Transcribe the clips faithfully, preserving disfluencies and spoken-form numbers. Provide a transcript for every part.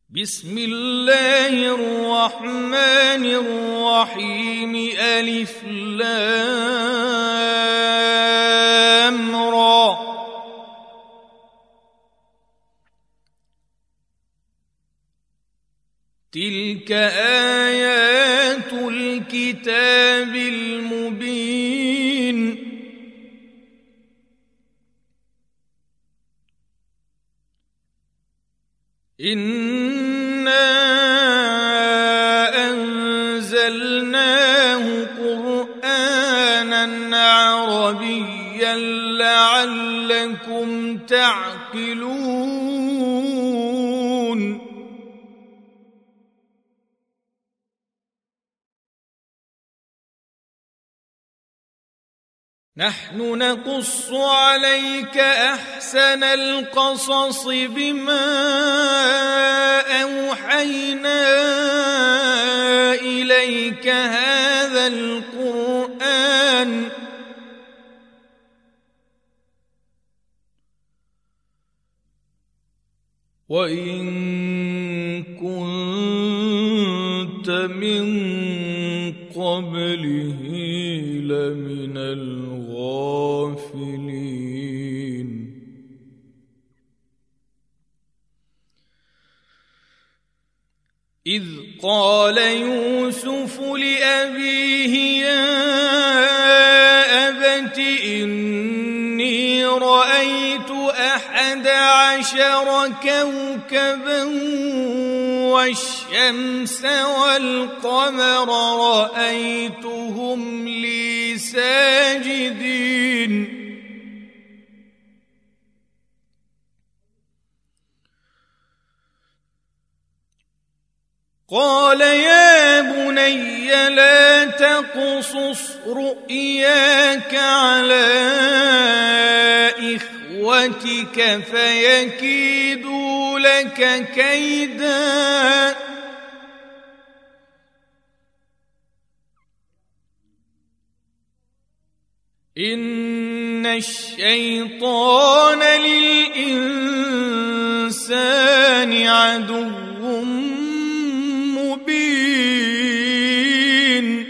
بسم الله الرحمن الرحيم ألف لام را تلك آيات الكتاب المبين إنا أنزلناه قرآنا عربيا لعلكم تعقلون نحن نقص عليك أحسن القصص بما أوحينا إليك هذا القرآن وإن كنت من قبله لمن الغافلين إذ قال يوسف لأبيه يا أبت إني رأيت أحد عشر كوكبا والشمس والقمر رأيتهم لي ساجدين قال يا بني لا تقصص رؤياك على إخوتك فيكيدوا لك كيدا إن الشيطان للإنسان عدو مبين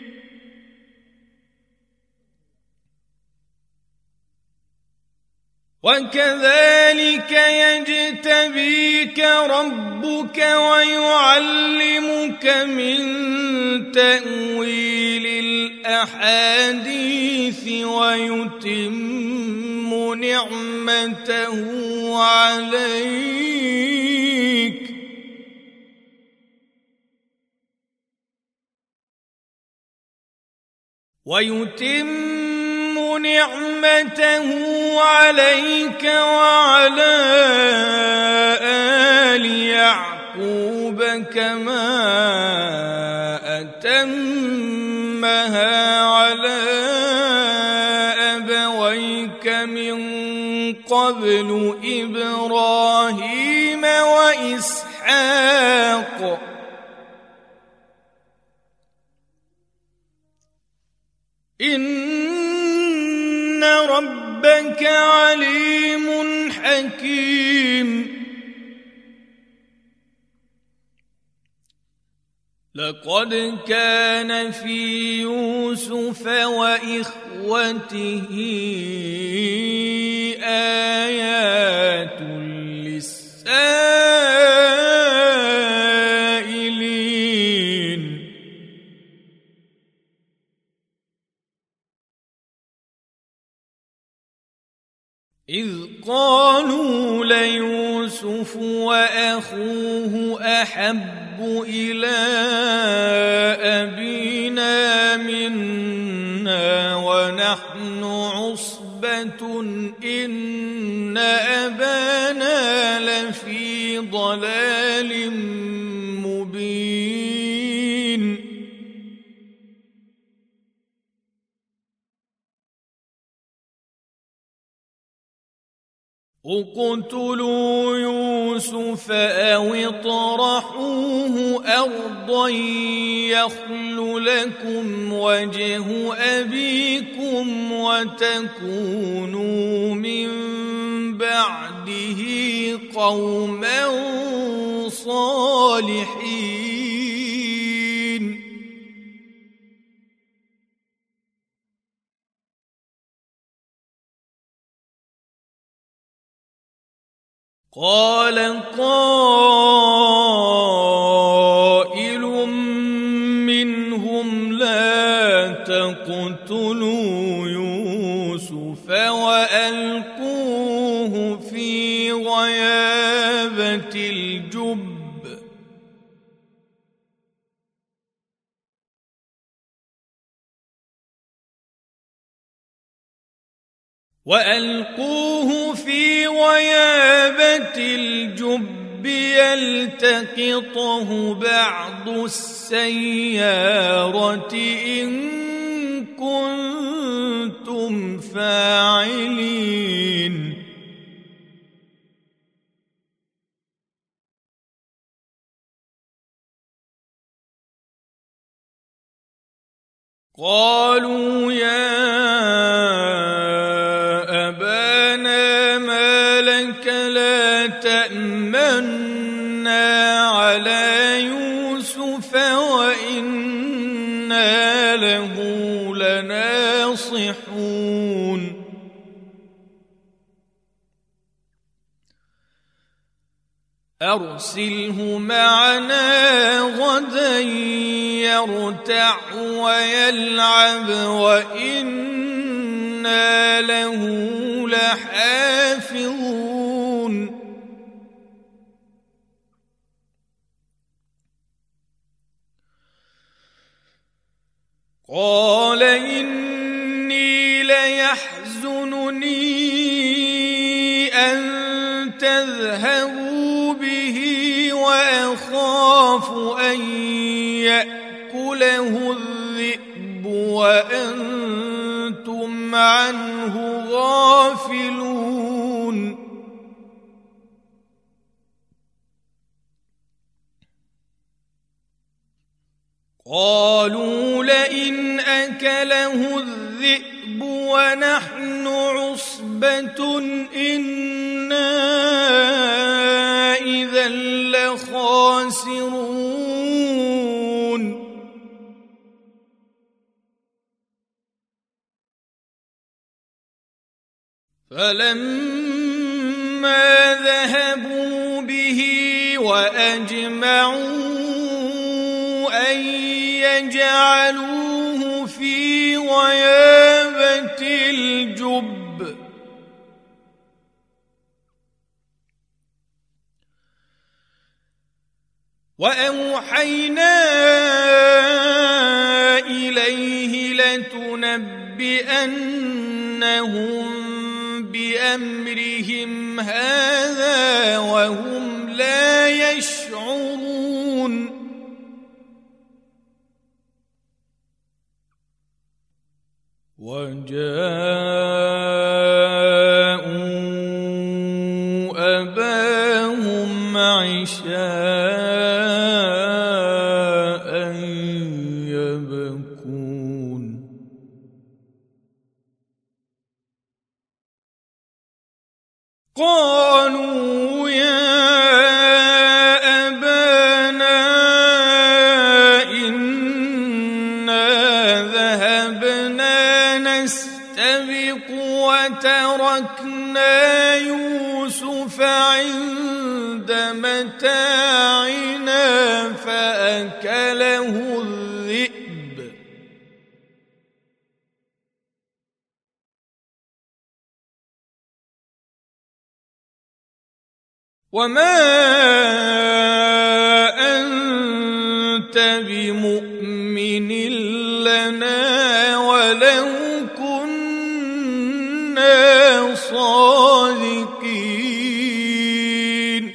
وكذلك يجتبيك ربك ويعلمك من تأويل الأحاديث ويتم نعمته عليك ويتم نعمته عليك وعلى آل يعقوب كما أتمها على أبويك من قبل إبراهيم وإسحاق إن ربك عليم حكيم لقد كان في يوسف وإخوته آيات للسائلين إذ قالوا ليوسف وأخوه أحب إلى أبينا منا ونحن عصبة إن أبانا لفي ضلال مبين اقتلوا يوسف أو اطرحوه أرضا يخل لكم وجه أبيكم وتكونوا من بعده قوما صالحين الصالحين. قال قائل منهم لا تقتلوا يوسف وألقوه في غيابة الجب وألقوه في غيابة الجب يلتقطه بعض السيارة إن كنتم فاعلين. قالوا يا أبانا ما لك لا تأمنا على يوسف وإنا له لناصحون. أرسله معنا غدا يرتع ويلعب وإنا له لحافظون. قال إني ليحزنني أن تذهبوا به وأخاف أن يأكله الذئب وأنتم عنه غافلون. قالوا لئن أكله الذئب ونحن عصبة إنا إذا لخاسرون. فلما ذهبوا به وأجمعوا أن يجعلوه في غيابة الجب وأوحينا إليه لتنبئنهم بأمرهم هذا وهم لا يشعرون. وجاءوا أباهم عشاء يبكون. قالوا يا أبانا إنا ذهبنا نستبق وتركنا يوسف عند متاعنا فأكله الذئب وما أنت بمؤمن لنا ولو كنا صادقين.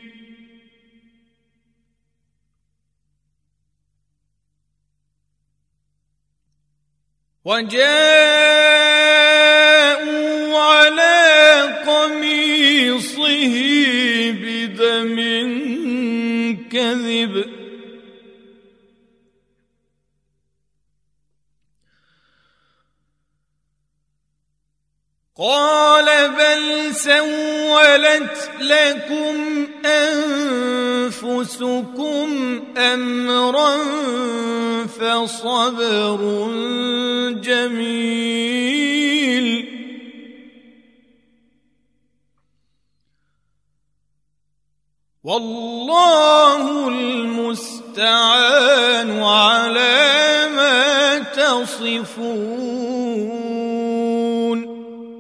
وجاءوا على قميصه بدم كذب قال بل سولت لكم أنفسكم تسؤكم أمرا فصبر جميل والله المستعان على ما تصفون.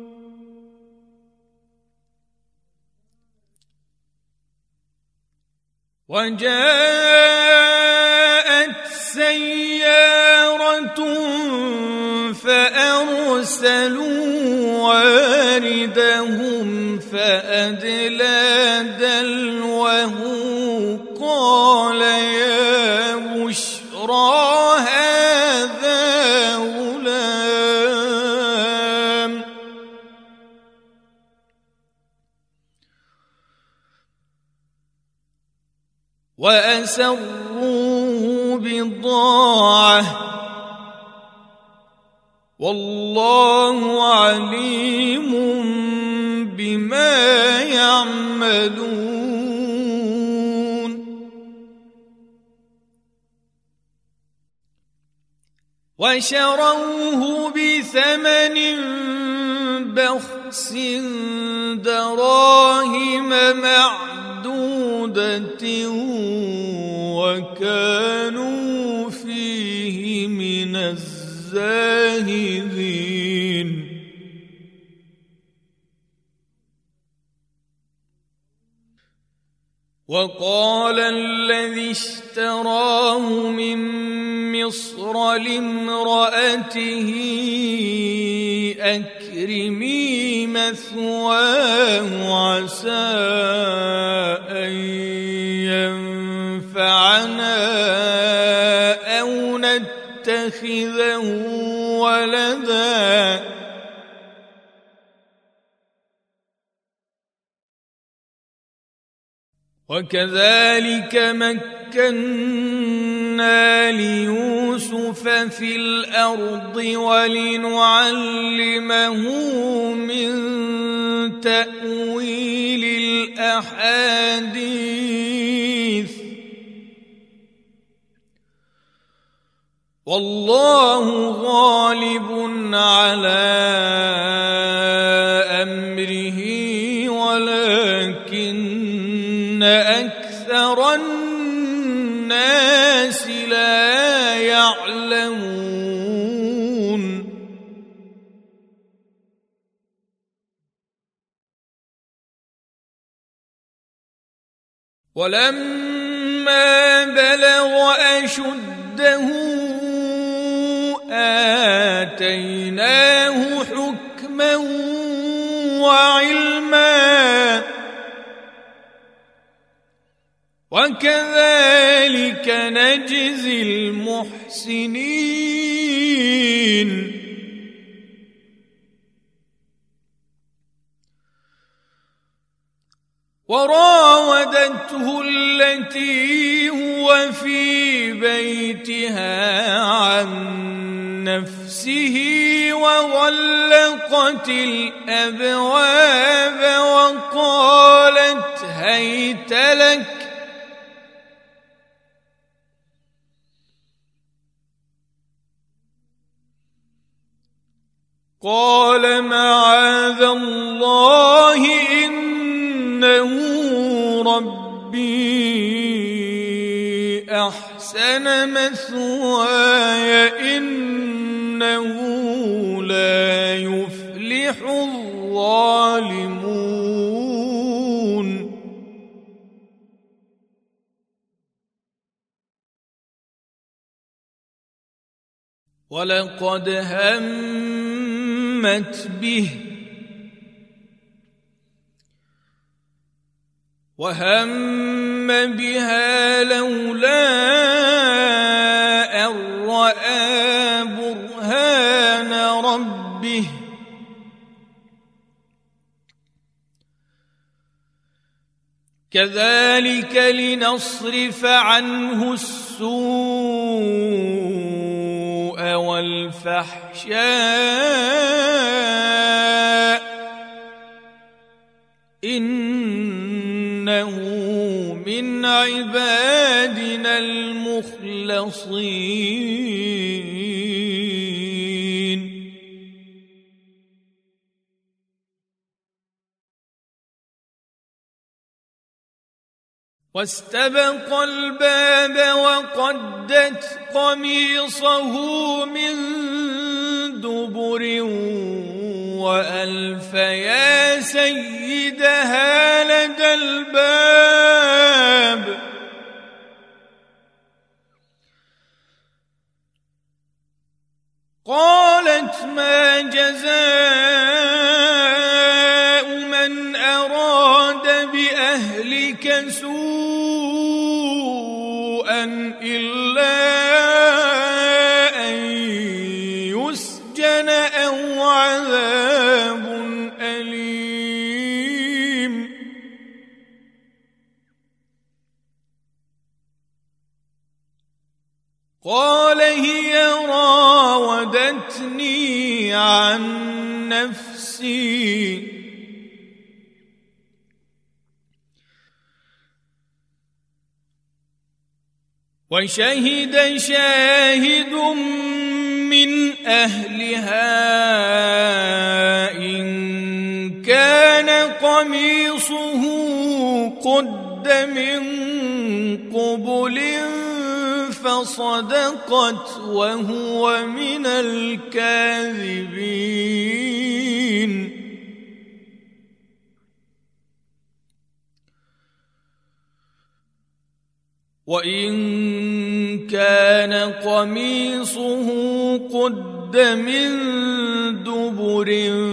وجاءت سيارة فأرسلوا واردهم فأدلى دلوه قال يا بشرى هذا غلام وأسروه بضاعة والله عليم بما يعملون. وشروه بثمن بخس دراهم معدودة وكانوا فيه من الزاهدين. وقال الذي اشتراه من مصر لامرأته أكرمي مثواه عسى أن ينفعنا أو نتخذه ولدا وكذلك مكنا ليوسف في الأرض ولنعلمه من تأويل الأحاديث والله غالب على أمره ولكن أكثر الناس لا يعلمون. ولما بلغ أشده آتيناه حكما وعلما وكذلك نجزي المحسنين. وراودته التي هو في بيتها عن نفسه وغلقت الأبواب وقالت هيت لك قال معاذ الله إنه ربي أحسن مثواي إنه لا يفلح الظالمون. ولقد همت به وهم بها لولا أن رأى برهان ربه كذلك لنصرف عنه السوء والفحشاء إنه من من عبادنا المخلصين واستبق الباب وقدت قميصه من دبر وألف يا سيدها لدى الباب قالت ما جزاء من أراد بأهلك سوءا إلا أن يسجن أو عذاب أليم قال هي راودتني عن نفسي وشهد شاهد من أهلها إن كان قميصه قد من قبل فصدقت وهو من الكاذبين وإن كان قميصه قد من دبر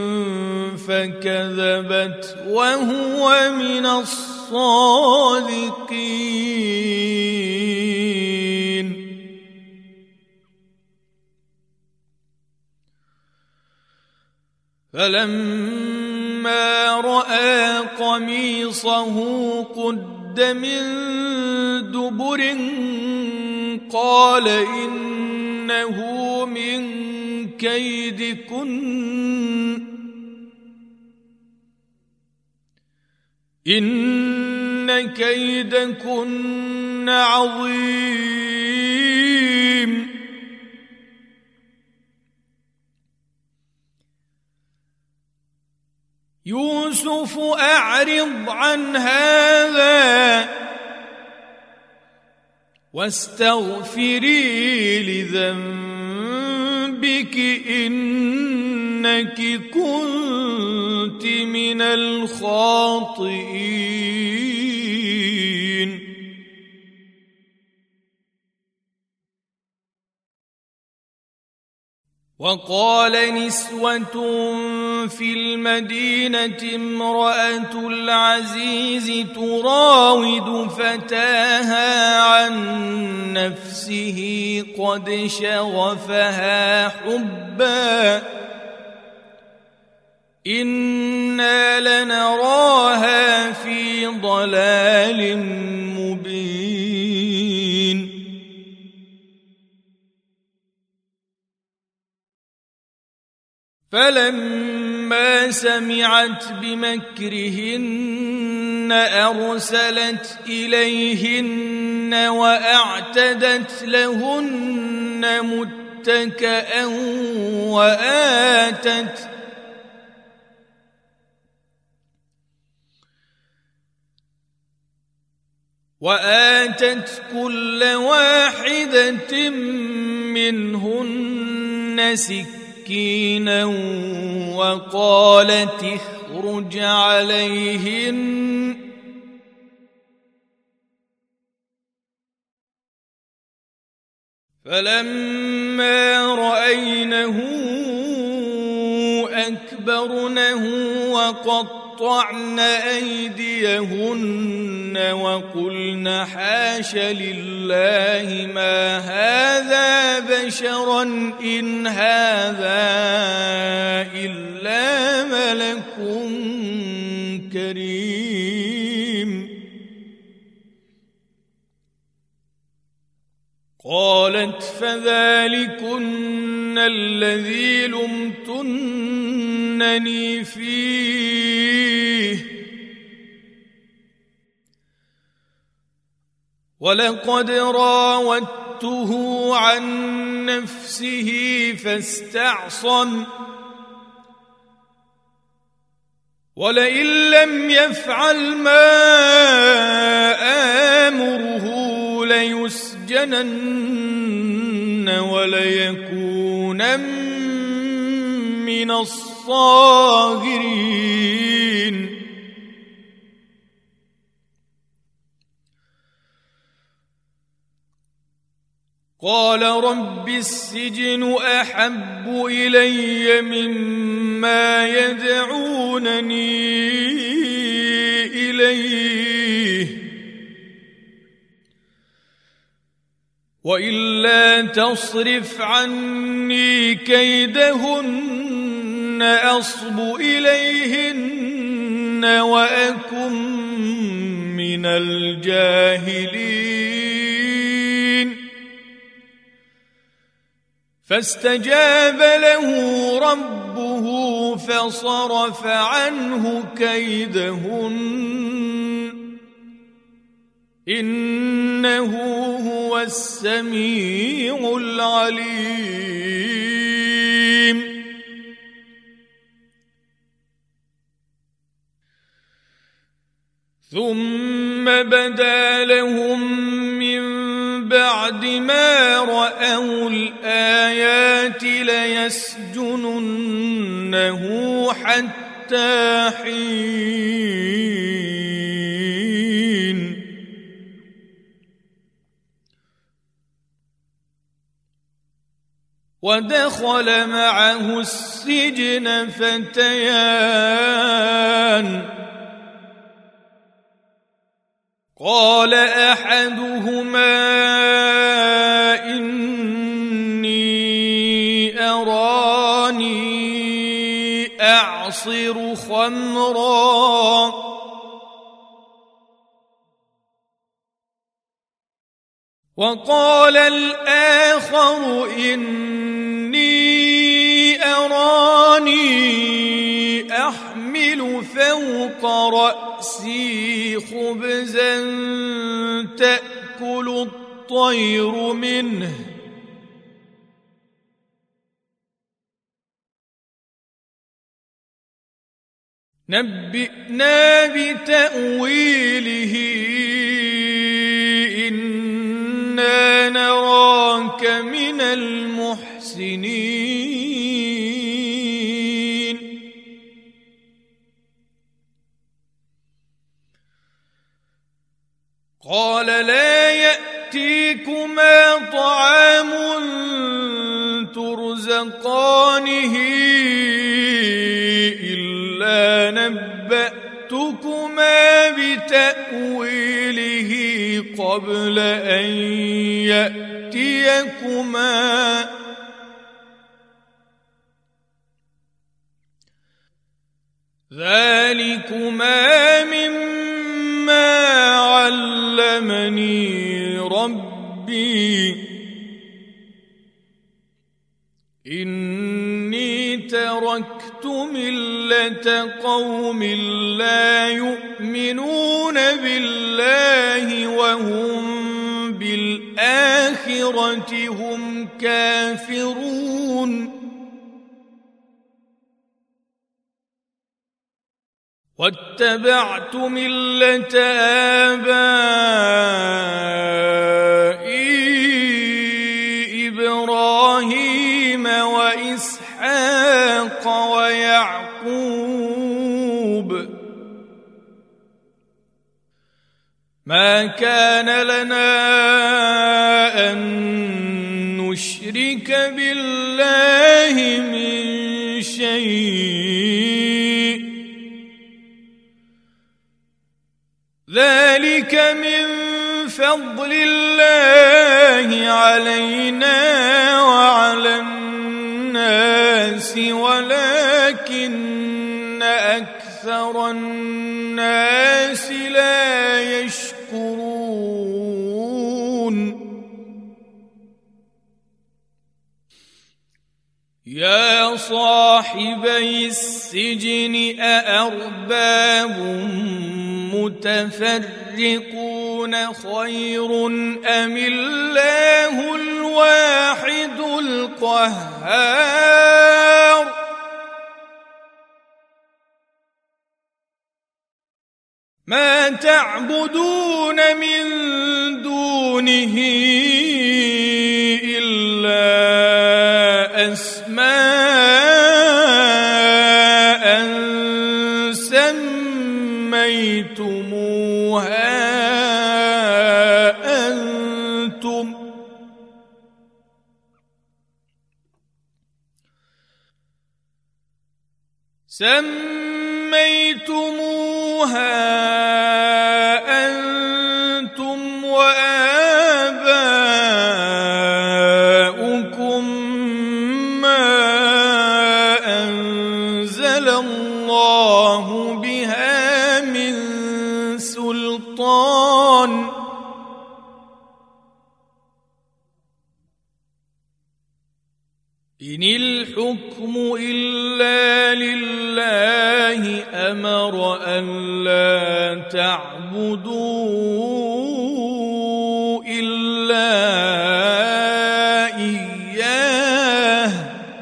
فكذبت وهو من الصادقين فلما رأى قميصه قد من دبر قال إنه من كيدكن إن كيدكن عظيم يوسف أعرض عن هذا واستغفري لذنبك إنك كنت من الخاطئين وقال نسوة في المدينة امرأة العزيز تراود فتاها عن نفسه قد شغفها حبا إنا لنراها في ضلال مبين فلما سمعت بمكرهن أرسلت إليهن وأعتدت لهن متكئا وآتت وآتت كل واحدة منهن سكينا وقالت اخرج عليهن فلما رأينه أكبرنه وقطعن أيديهن وقلن حاش لله ما هذا بشرا إن هذا إلا ملك كريم قالت فذلكن الذي لمتنني فيه ولقد راودته عن نفسه فاستعصم ولئن لم يفعل ما آمره ليسجنن وليكونن من الصاغرين قال رب السجن أحب إلي مما يدعونني إليه وإلا تصرف عني كيدهن أصب إليهن وأكن من الجاهلين فاستجاب له ربه فصرف عنه كيدهن إنه هو السميع العليم ثم بدا لهم من بعد ما رأوا الآيات ليسجننه حتى حين ودخل معه السجن فتيان قال أحدهما إني أراني أعصر خمرا وقال الآخر إني أراني أحمل فوق رأسي خبزا تأكل الطير منه نبئنا بتأويله إنا نراك من المحسنين قال لا يأتيكما طعام ترزقانه إلا نبأتكما بتأويله قبل أن يأتيكما ذلكما مما علمني ربي إني تركت ملة قوم لا يؤمنون بالله وهم بالآخرة هم كافرون واتبعت ملة آبائي إبراهيم وإسحاق ويعقوب ما كان لنا أن نشرك بالله من شيء ذلك من فضل الله علينا وعلى الناس ولكن أكثر الناس لا يشكرون يا صاحبي السجن أأرباب متفرقون تعبدون خير أم الله الواحد القهار ما تعبدون من دونه إلا أسماء سميتموها أنتم سميتموها أنتم وآباؤكم ما أنزل الله بها من سلطان إن الحكم إلا لله أمر ألا تعبدوا إلا إياه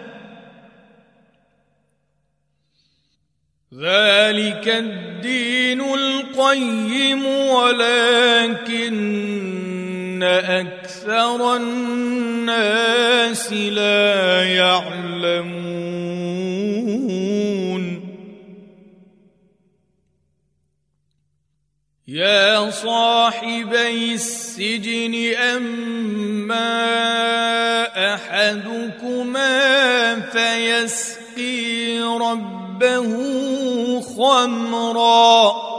ذلك الدين القيم ولكن أكثر الناس لا يعلمون يا صاحبي السجن أما أحدكما فيسقي ربه خمرا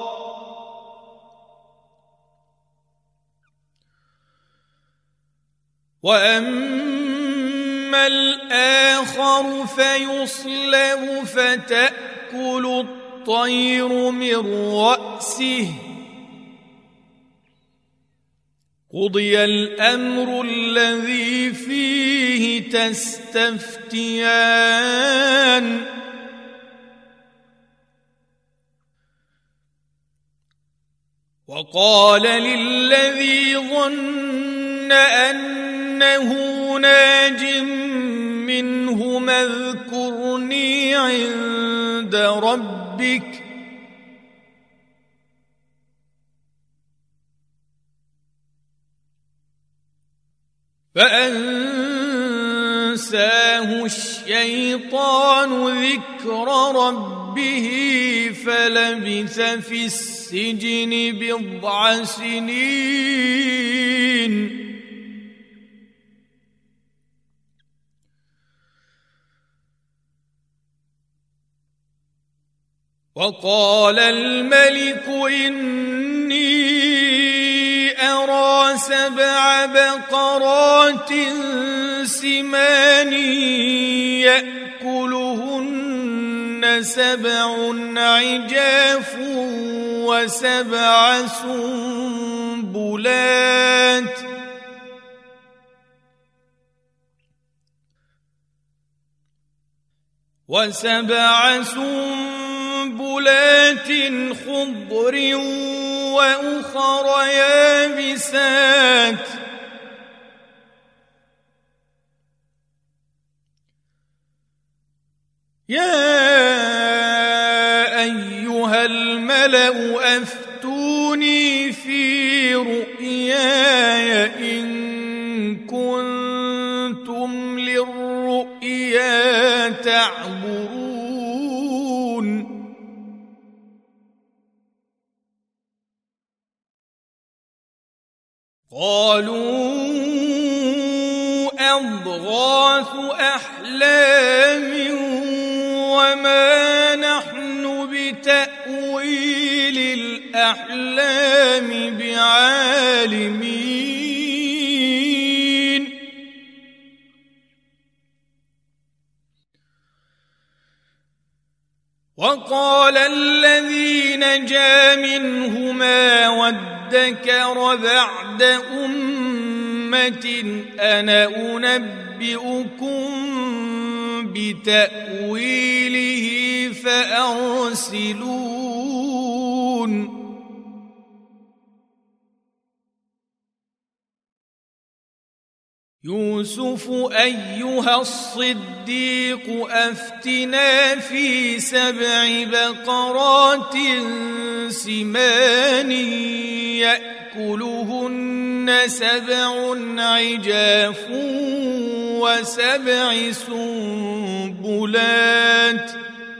وأما الآخر فيصلب فتأكل الطير من رأسه قضي الأمر الذي فيه تستفتيان وقال للذي ظن أنه ناج منهما اذكرني عند ربك فأنساه الشيطان ذكر ربه فلبث في السجن بضع سنين وقال الملك إني أرى سبع بقرات سمان يأكلهن سبع عجاف وسبع سنبلات وسبع سنبلات خضر وأخر يابسات يا أيها الملأ أفتوني في رؤياي إن كنتم للرؤيا تعبرون قالوا أضغاث أحلام وما نحن بتأويل الأحلام بعالمين وقال الذي نجا منهما وادكر بعد أمة أنا أنبئكم بتأويله فأرسلون يوسف أيها الصديق أفتنا في سبع بقرات سمان يأكلهن سبع عجاف وسبع سنبلات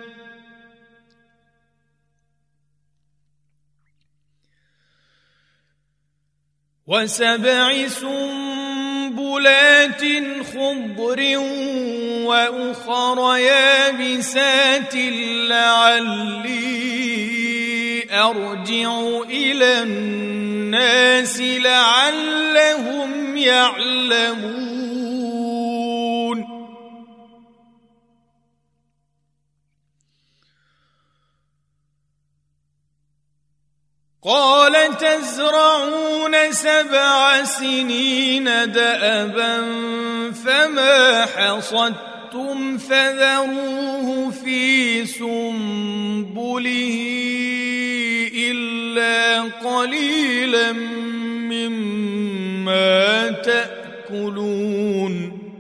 وسبع سنبلات خضر وأخر يابسات لعلي أرجع إلى الناس لعلهم يعلمون قال تزرعون سبع سنين دأبا فما حصدتم فذروه في سنبله إلا قليلا مما تأكلون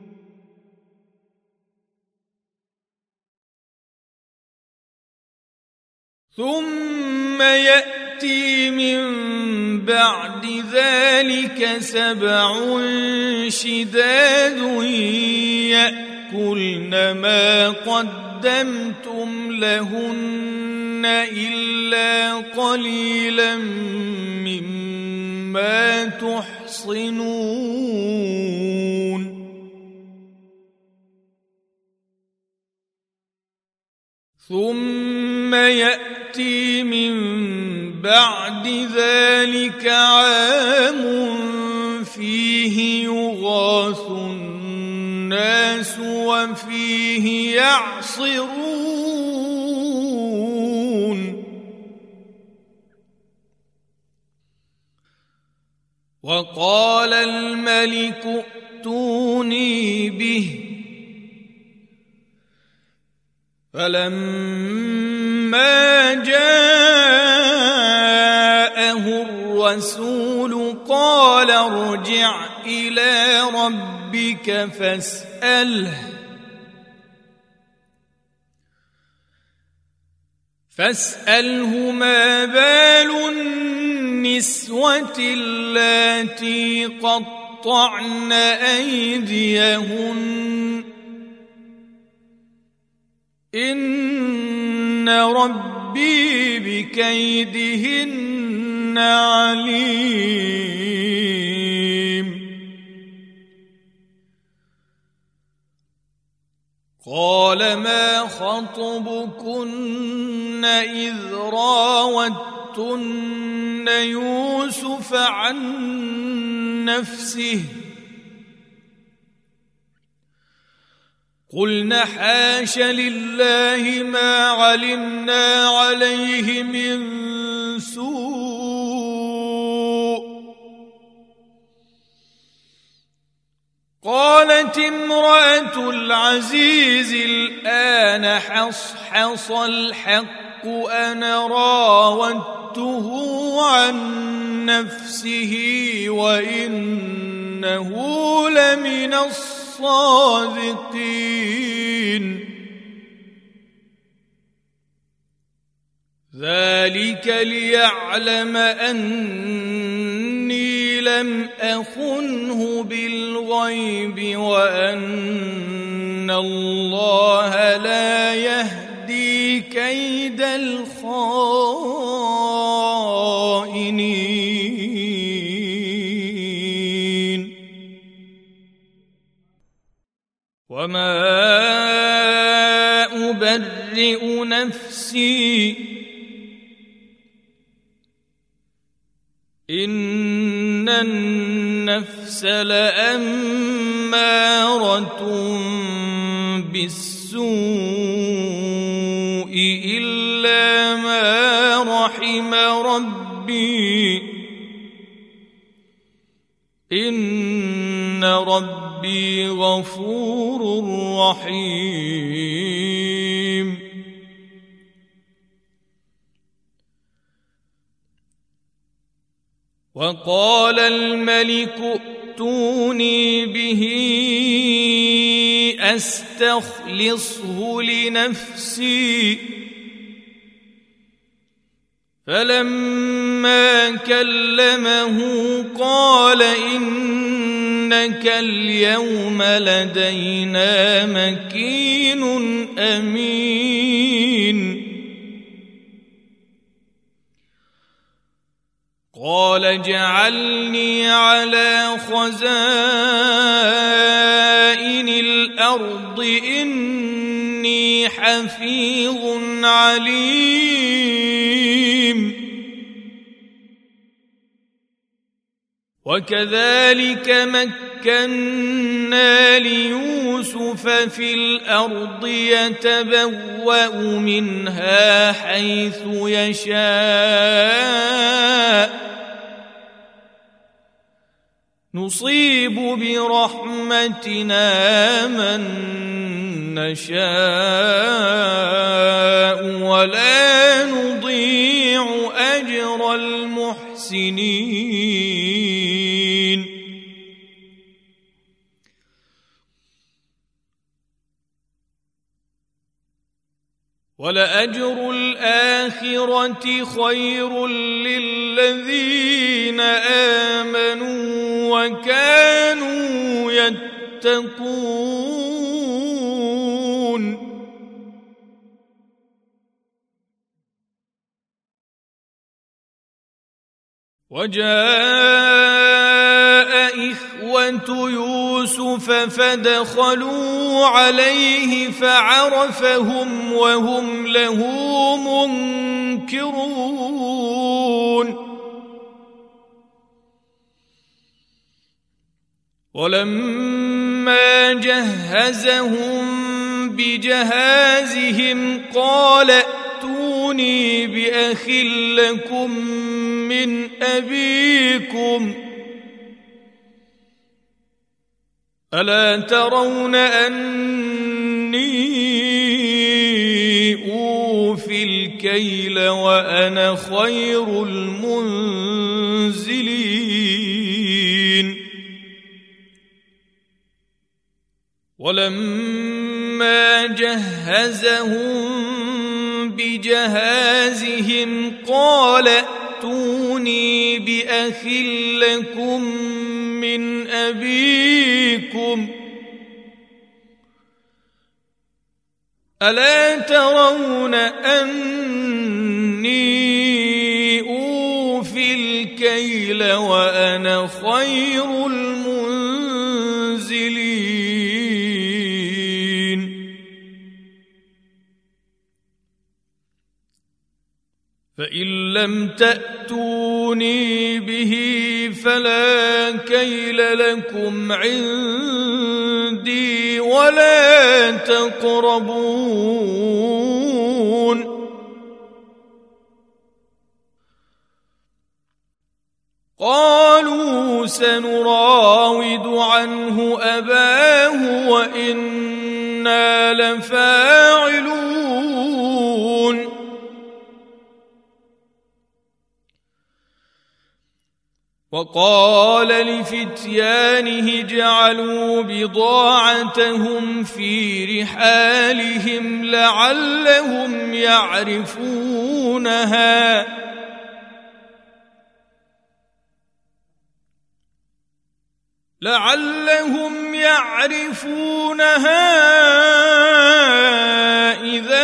ثم يأتي من بعد ذلك سبع شداد يأكلن ما قدمتم لهن إلا قليلا مما تحصنون ثم يأتي من بعد ذلك عام فيه يغاث الناس وفيه يعصرون وقال الملك ائتوني به فلما جاءه الرسول قال ارجع إلى ربك فاسأله فاسأله ما بال النسوة اللاتي قطعن أيديهن إن ربي بكيدهن عليم قال ما خطبكن إذ راوتن يوسف عن نفسه قلنا حاش لله ما علمنا عليه من سوء قالت امرأة العزيز الآن حصحص الحق أنا راودته عن نفسه وإنه لمن الصالحين الصادقين ذلك ليعلم أني لم أخنه بالغيب وأن الله لا يهدي كيد الخائنين وما أبرئ نفسي إن النفس لأمارة بالسوء إلا ما رحم ربي إن ربي غفور رحيم وقال الملك ائتوني به أستخلصه لنفسي. فلما كلمه قال إنك اليوم لدينا مكين أمين. قال اجعلني على خزائن الأرض إني حفيظ عليم. وكذلك مكنا ليوسف في الأرض يتبوأ منها حيث يشاء نصيب برحمتنا من نشاء ولا نضيع أجر المحسنين. ولأجر الآخرة خير للذين آمنوا وكانوا يتقون. وجاء إخوة يوسف فدخلوا عليه فعرفهم وهم له منكرون. ولما جهزهم بجهازهم قال ائتوني بأخ لكم من أبيكم ألا ترون أني أوفي الكيل وأنا خير المنزلين. ولما جهزهم بجهازهم قال ائتوني بأخ لكم من أبيكم ألا ترون أني أوفي الكيل وأنا خير المنزلين. فإن لم تأتوني به فلا كيل لكم عندي ولا تقربون. قالوا سنراود عنه أباه وإنا لفاعلون. وقال لفتيانه اجعلوا بضاعتهم في رحالهم لعلهم يعرفونها لعلهم يعرفونها إذا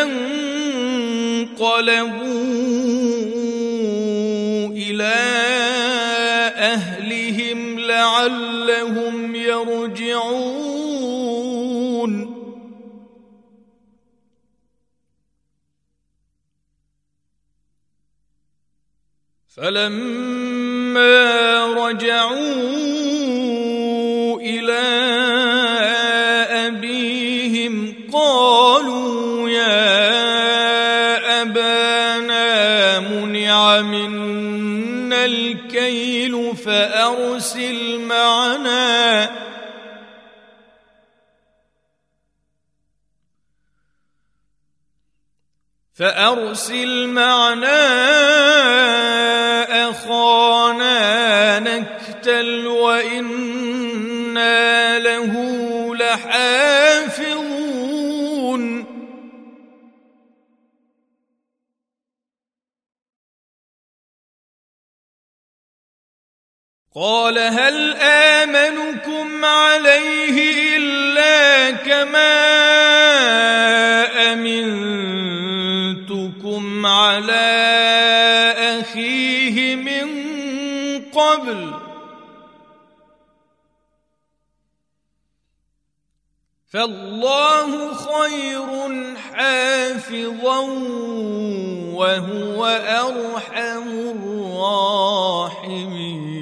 انقلبوا إلى أهلهم لعلهم يرجعون. فلما رجعوا إلى أبيهم قالوا يا أبانا منع منا الكيل فأرسل معنا فأرسل معنا أخانا نكتل وإنا وإنا له لحافظون قال هل آمنكم عليه إلا كما أمنتكم على أخيه من قبل فالله خير حافظا وهو أرحم الراحمين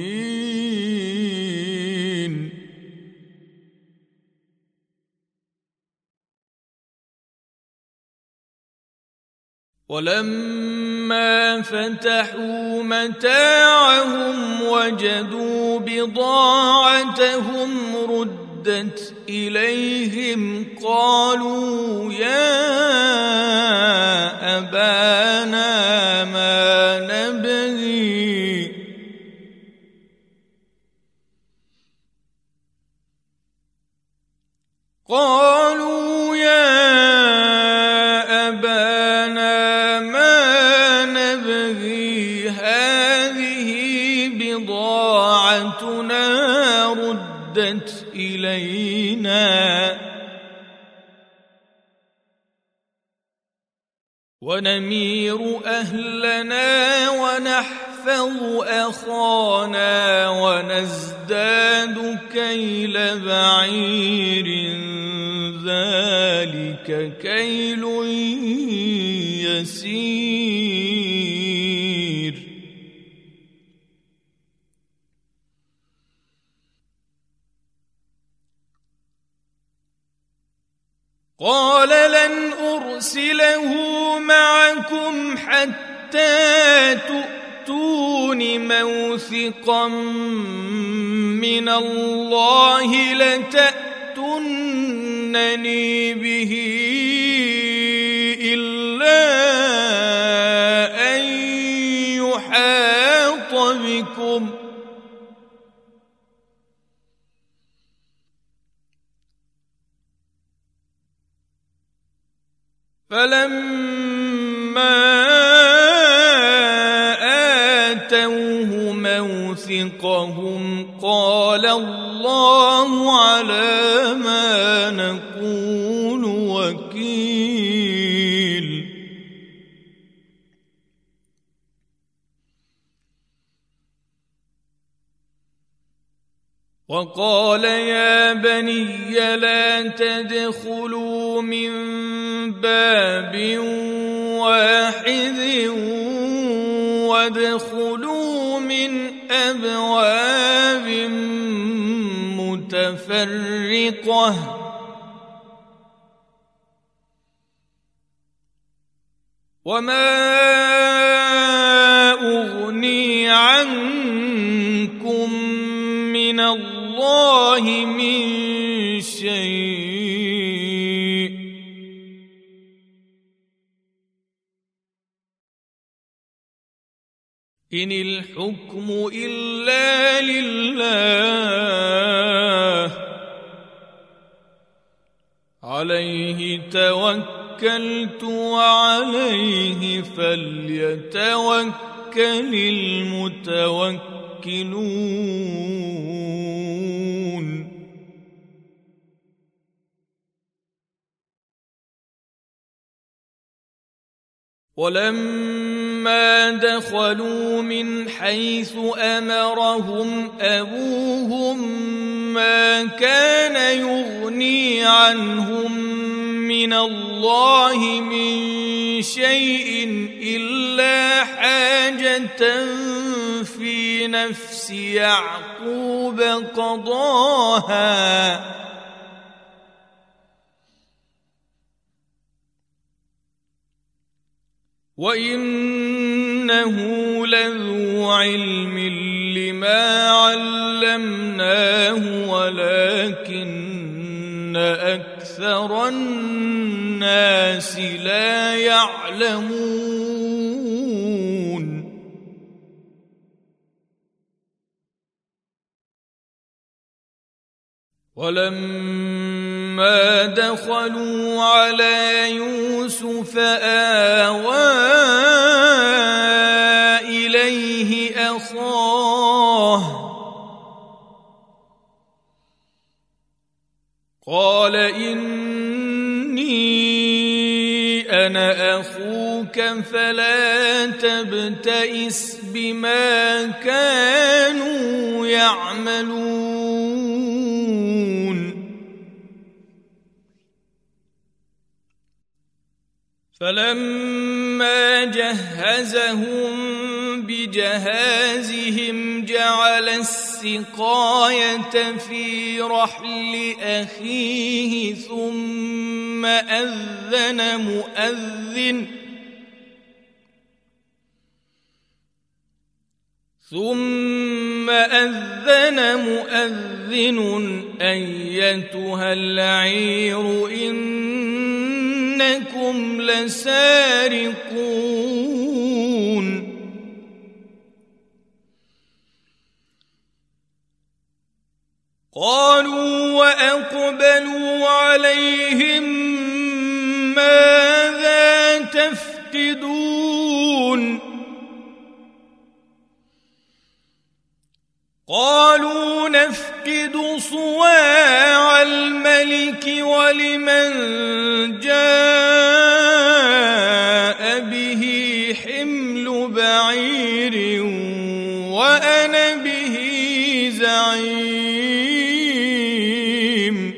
ولما فتحوا متاعهم وجدوا بضاعتهم ردت إليهم قالوا يا أبانا ما نبغي قالوا يا أبانا ما نبغي هذه بضاعتنا ردت إلينا ونمير أهلنا ونحفظ أخانا ونزداد كيل بعير ذلك كيل يسير قال لن أرسله معكم حتى تؤتون موثقا من الله لتأتونني به إلا أن يحاط بكم فلما آتوه موثقهم قال الله على ما نقول وكيل وقال يا بني لا تدخلوا من باب واحد وادخلوا من أبواب متفرقة وما أغني عنكم من الله من شيء إن الحكم إلا لله عليه توكلت وعليه فليتوكل المتوكلون ولما دخلوا من حيث أمرهم أبوهم ما كان يغني عنهم من الله من شيء إلا حاجة في نفس يعقوب قضاها وإنه لذو علم لما علمناه ولكن أكثر الناس لا يعلمون ولما دخلوا على يوسف آوى إليه أخاه قال إني أنا أخوك فلا تبتئس بما كانوا يعملون فلما جهزهم بجهازهم جعل السقاية في رحل أخيه ثم أذن مؤذن ثم أذن مؤذن أيتها العير إنكم لسارقون قالوا وأقبلوا عليهم ماذا تفقدون قالوا نفقد صواع الملك ولمن جاء به حمل بعير وأنا به زعيم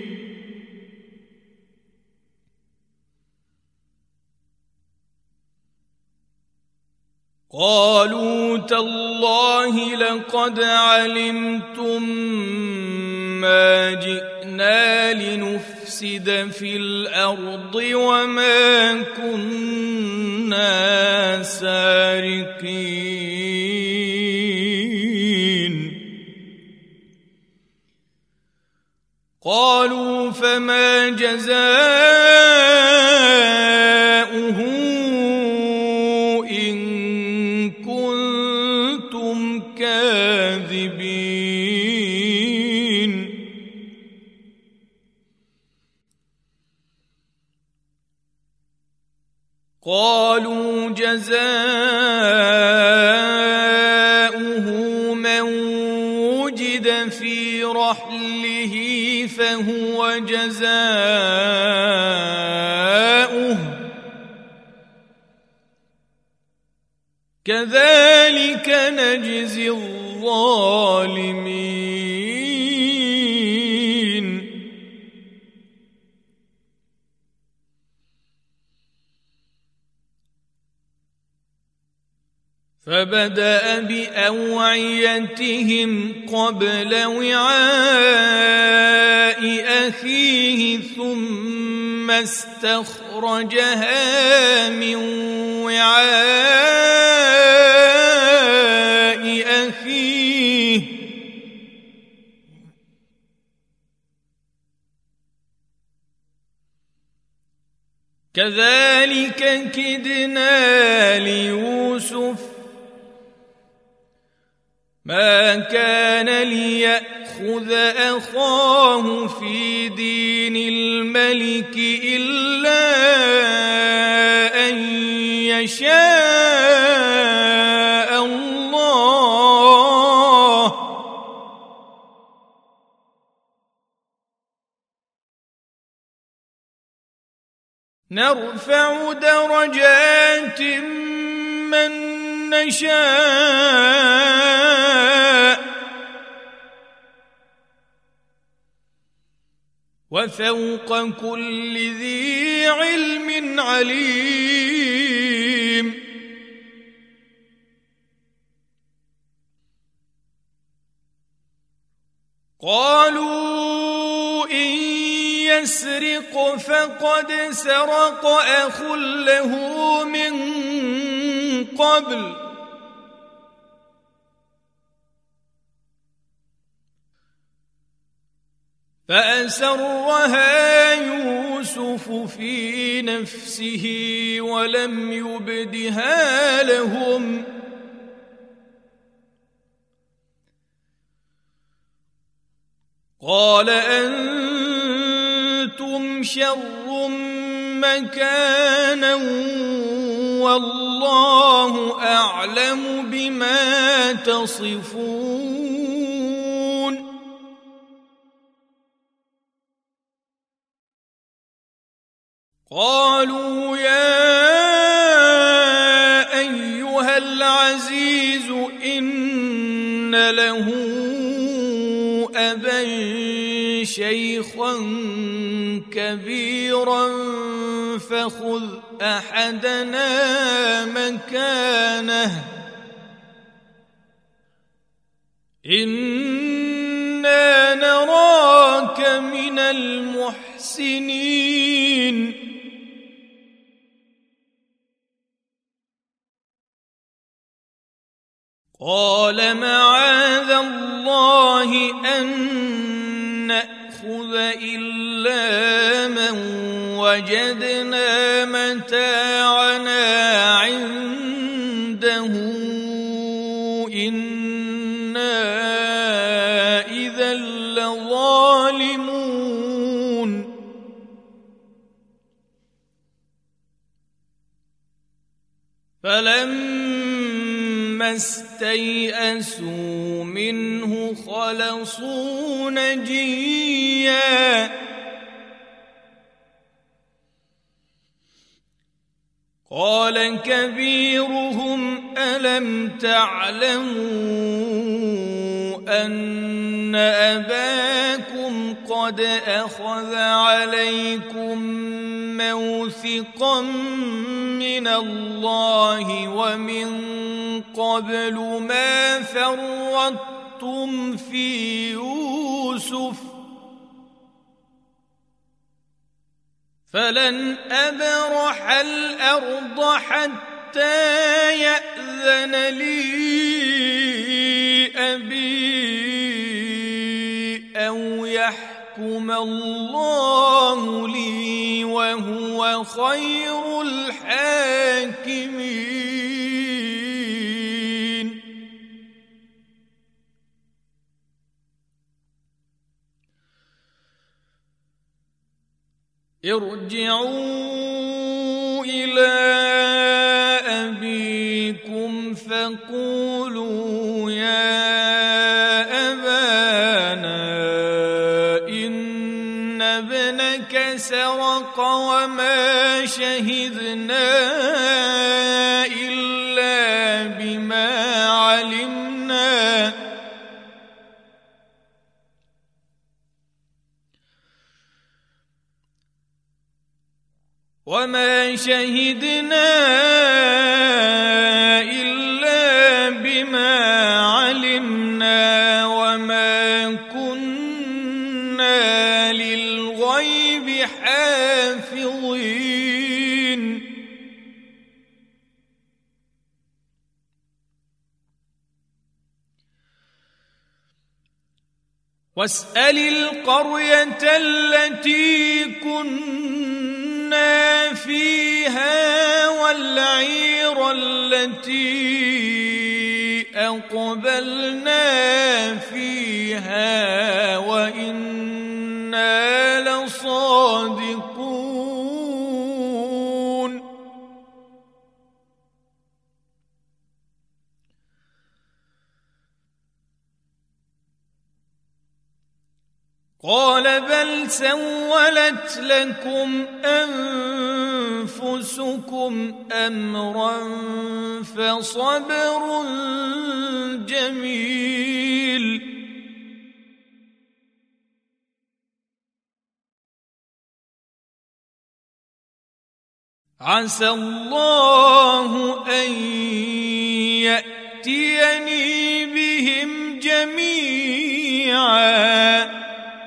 قالوا تالله لقد علمتم ما جئنا لنفسد في الأرض وما كنا سارقين قالوا فما جزاؤه كاذبين قالوا جزاؤه من وجد في رحله فهو جزاؤه كذلك نجزي الظالمين فبدأ بأوعيتهم قبل وعاء أخيه ثم استخرجها من وعاء أخيه كذلك كدنا ليوسف ما كان ليأخذ أخاه في دين الملك إلا أن يشاء الله نرفع درجات من نشاء وفوق كل ذي علم عليم قالوا إن يسرق فقد سرق أخ له من قبل فأسرها يوسف في نفسه ولم يبدها لهم قال أنتم شر مكانا والله أعلم بما تصفون قالوا يا أيها العزيز إن له أبا شيخا كبيرا فخذ أحدنا مكانه إنا نراك من المحسنين قال معاذ الله أن نأخذ إلا من وجدنا متاعنا عنده إنا إذا لظالمون فلما استيئسوا منه خلصوا نجيا قال كبيرهم ألم تعلموا أن أباكم قد أخذ عليكم موثقا من الله ومن قبل ما فرطتم في يوسف فلن أبرح الأرض حتى يأذن لي أبي أو يحكم الله لي وهو خير الحاكمين ارجعوا إلى أبيكم فقولوا يا أبانا إن ابنك سرق وما شهدنا إلا بما علمنا وما شهدنا إلا بما علمنا وما كنا للغيب حافظين واسأل القرية التي كنا فيها والعير التي أقبلنا فيها وإنا لصادقون قال بل سولت لكم أنفسكم أمرا فصبر جميل عسى الله أن يأتيني بهم جميعا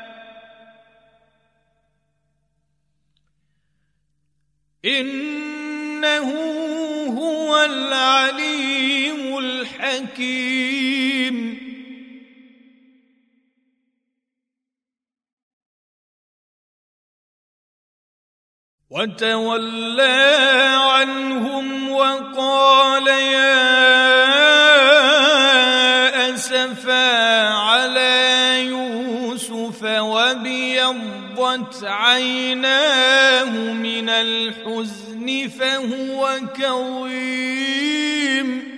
إنه هو العليم الحكيم وتولى عنهم وقال يا أسفا على يوسف يوسف وابيضت عيناه من الحزن فهو كظيم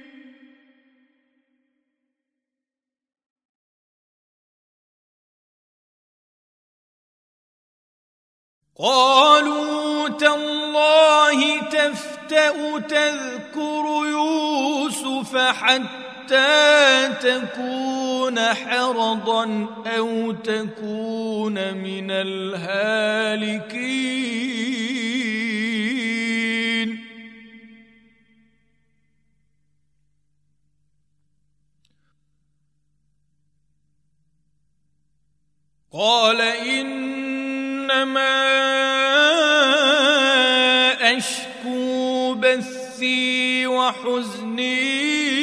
قالوا تالله تفتأ تذكر يوسف حتى تكون حرضا أو تكون من الهالكين قال إنما أشكو بثي وحزني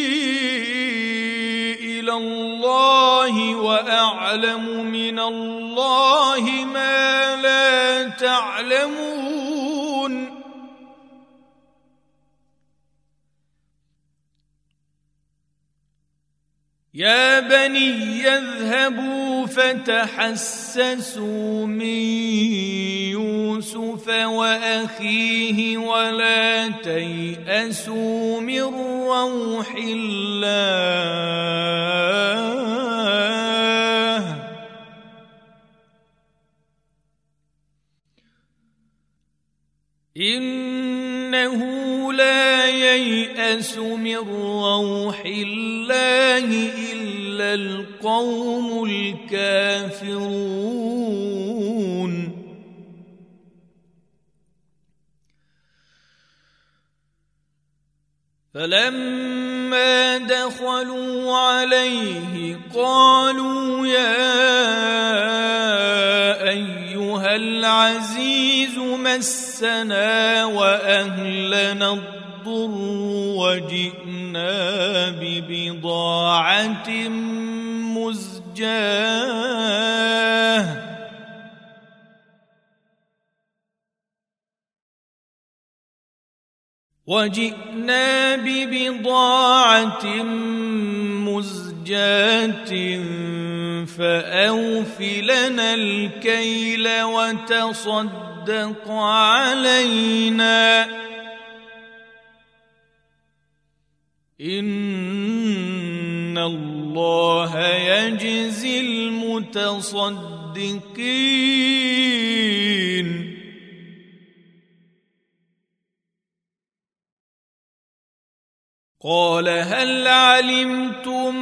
إلى الله وأعلم من الله ما لا تعلمون يا بني يذهبوا فتحسسوا من يوسف وأخيه ولا تيأسوا من روح الله إنه لا ييأس من روح الله إلا القوم الكافرون فلما دخلوا عليه قالوا يا أيها العزيز مسنا وأهلنا الضر وجئنا ببضاعة مزجاة وجئنا ببضاعة مزجاة فأوف لنا الكيل وتصدق علينا إن الله يجزي المتصدقين قال هل علمتم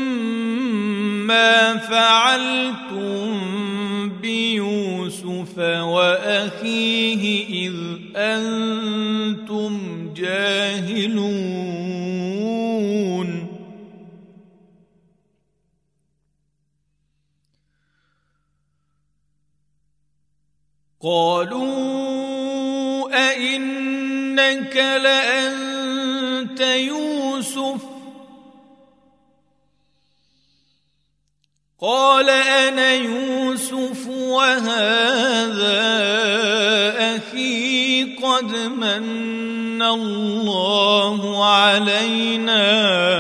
ما فعلتم بيوسف وأخيه إذ أنتم جاهلون قالوا أئنك لأنت يوسف قال أنا يوسف وهذا أخي قد من الله علينا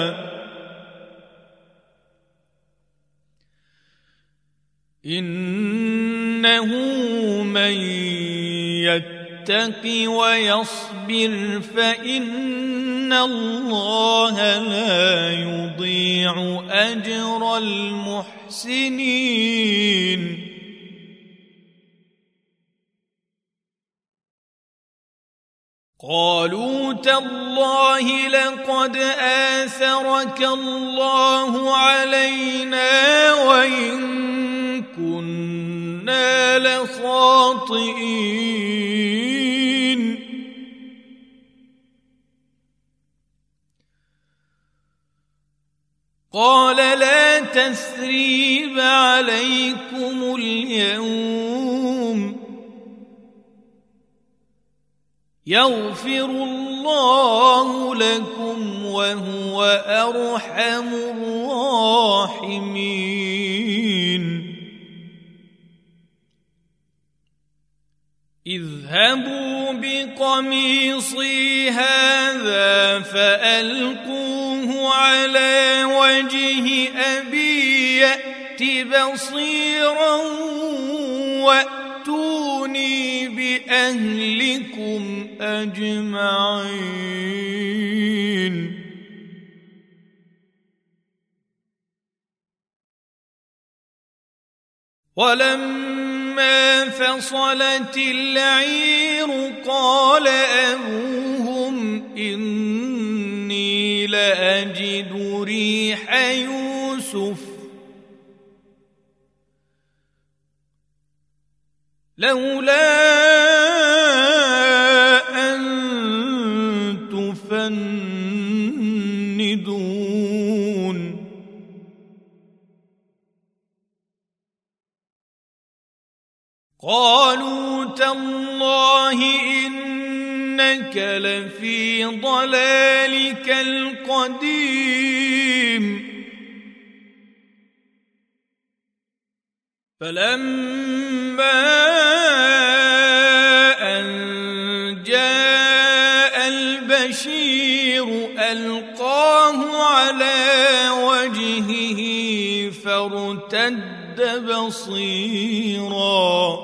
إنه من يتق ويصبر فإن الله لا يضيع أجر المحسنين قالوا تالله لقد آثرك الله علينا وإن كنا لخاطئين قال لا تثريب عليكم اليوم يغفر الله لكم وهو أرحم الراحمين اذهبوا بقميصي هذا فألقوه على وجه أبي يأت بصيرا وأتوني بأهلكم أجمعين. ولما فصلت العير قال أبوهم إني لأجد ريح يوسف لولا أن تفندون. قالوا تالله إنك لفي ضلالك القديم. فلما أن جاء البشير ألقاه على وجهه فارتد بصيرا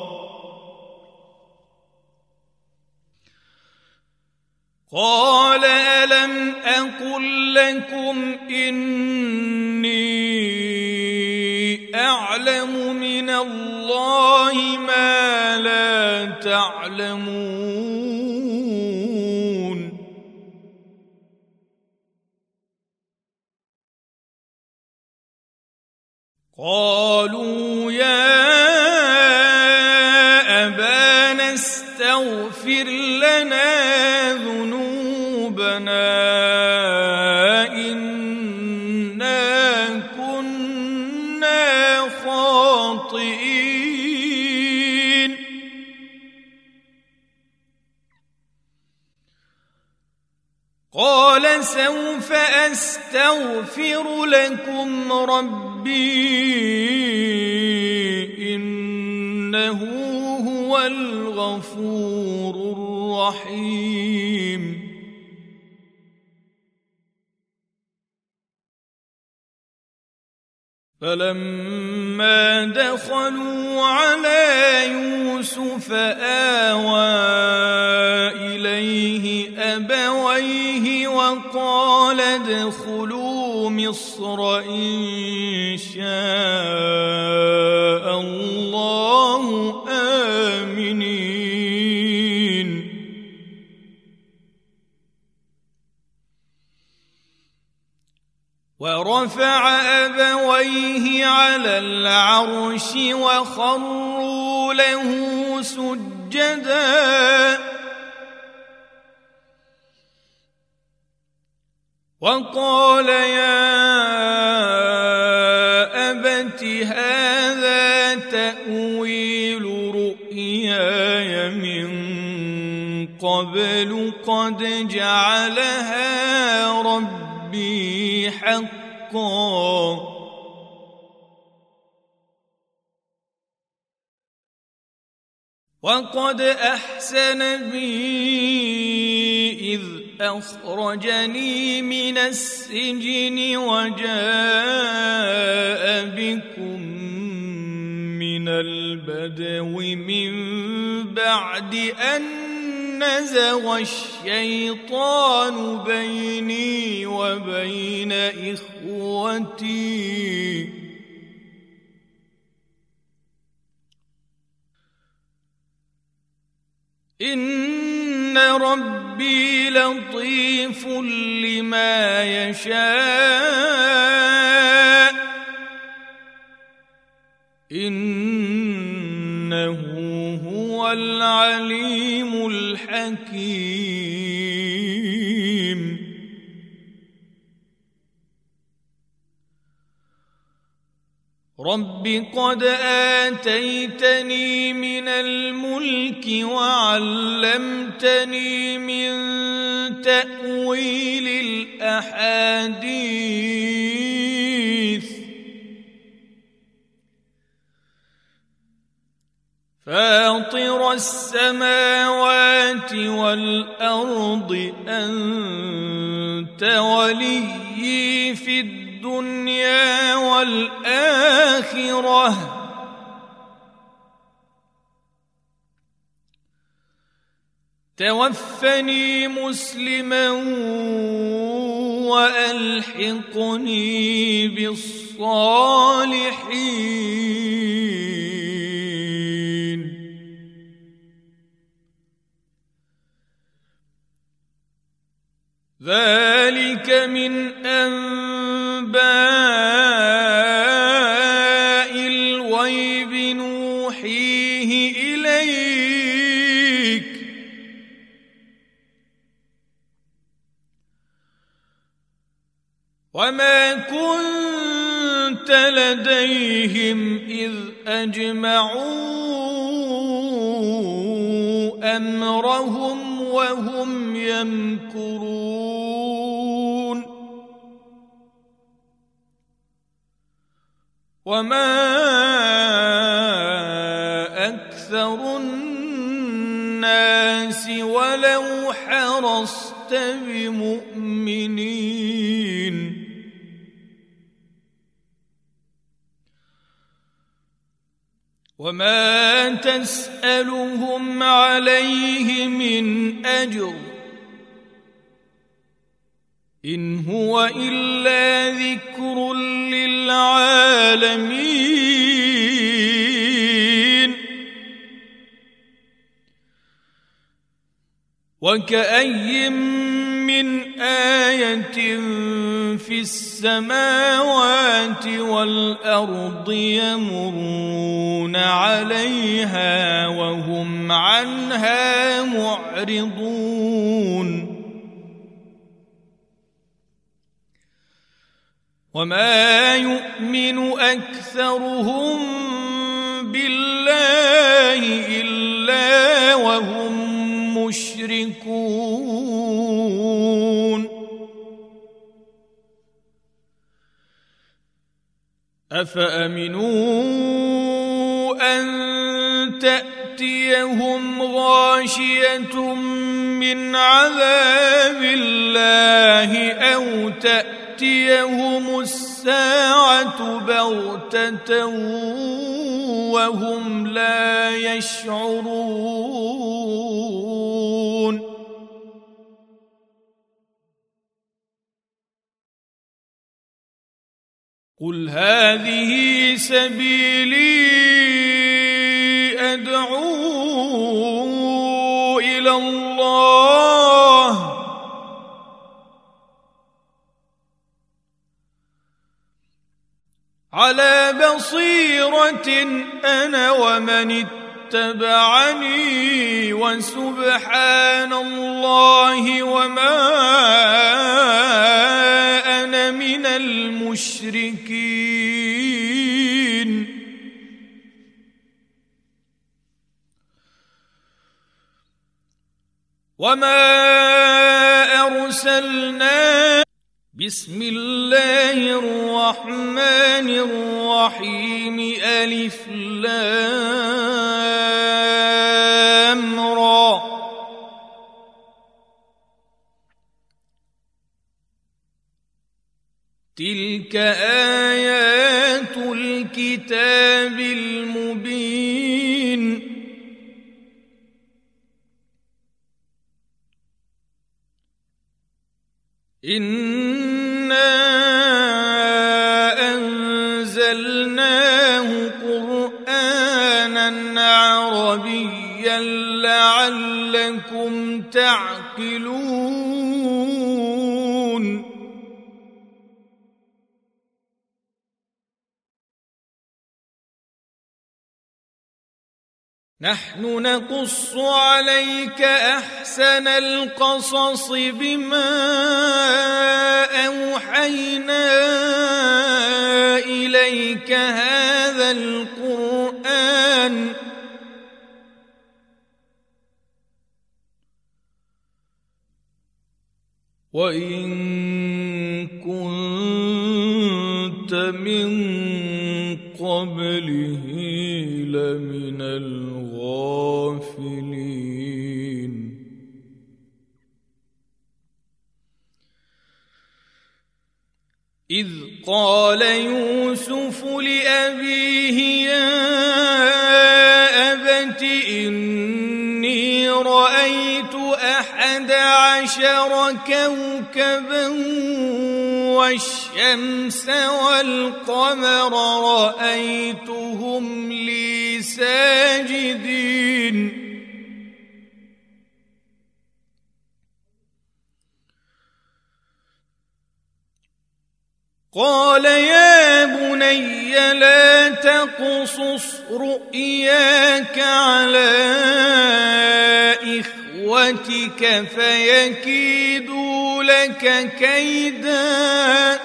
قال ألم أقل لكم إني أعلم من الله ما لا تعلمون. قالوا يا أبانا استغفر لنا ذنوبنا إنا كنا خاطئين. قال سوف أستغفر لكم ربي إنه هو الغفور الرحيم. فلما دخلوا على يوسف آوى إليه أبويه وقال ادخلوا مصر إن شاء الله آمنين. ورفع أبويه على العرش وخروا له سجدا وقال يا أبت هذا تأويل رؤياي من قبل قد جعلها ربي حقا وقد أحسن بي إذ أخرجني من السجن وجاء بكم من البدو من بعد أن نزغ الشيطان بيني وبين إخوتي إن ربي لطيف لما يشاء إنه هو العليم الحكيم. رب قد آتيتني من الملك وعلمتني من تأويل الأحاديث فاطر السماوات والأرض أنت وليي في الدنيا والآخرة الآخرة توفني مسلما وألحقني بالصالحين. ذلك من أنباء الغيب نوحيه إليك وما كنت لديهم إذ أجمعوا أمرهم وهم يمكرون. وما أكثر الناس ولو حرصت بمؤمنين. وما تسألهم عليه من أجر إن هو إلا ذكر للعالمين. وكأي من آية في السماوات والأرض يمرون عليها وهم عنها معرضون. وما يؤمن أكثرهم بالله إلا وهم مشركون. أفأمنوا أن تأتيهم غاشية من عذاب الله أو تأتيهم الساعة بغتة وهم لا يشعرون. قل هذه سبيلي أدعو إلى الله على بصيرة أنا ومن اتبعني وسبحان الله وما أنا من المشركين. وما أرسلنا بسم الله الرحمن الرحيم ألف لام را تلك آيات الكتاب المبين. إنا أنزلناه قرآنا عربيا لعلكم تعقلون. نحن نقص عليك أحسن القصص بما أوحينا إليك هذا القرآن وإن كنت من قبله لمن الغافلين. إذ قال يوسف لأبيه يا أبت إني رأيت أحد عشر كوكبا والشمس والقمر رأيتهم لي ساجدين قال يا بني لا تقصص رؤياك على إخوتك فيكيدوا لك كيدا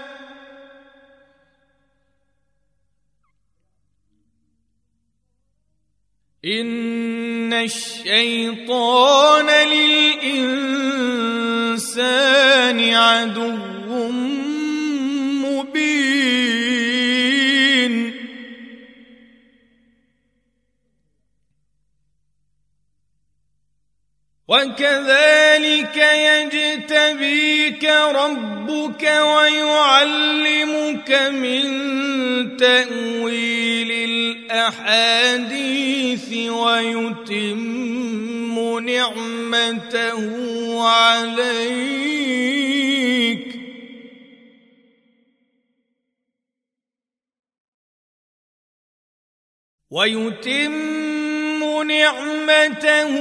إن الشيطان للإنسان عدو مبين وكذلك يجتبيك ربك ويعلمك من تأويل الأحاديث ويتم نعمته عليك ويتم نعمته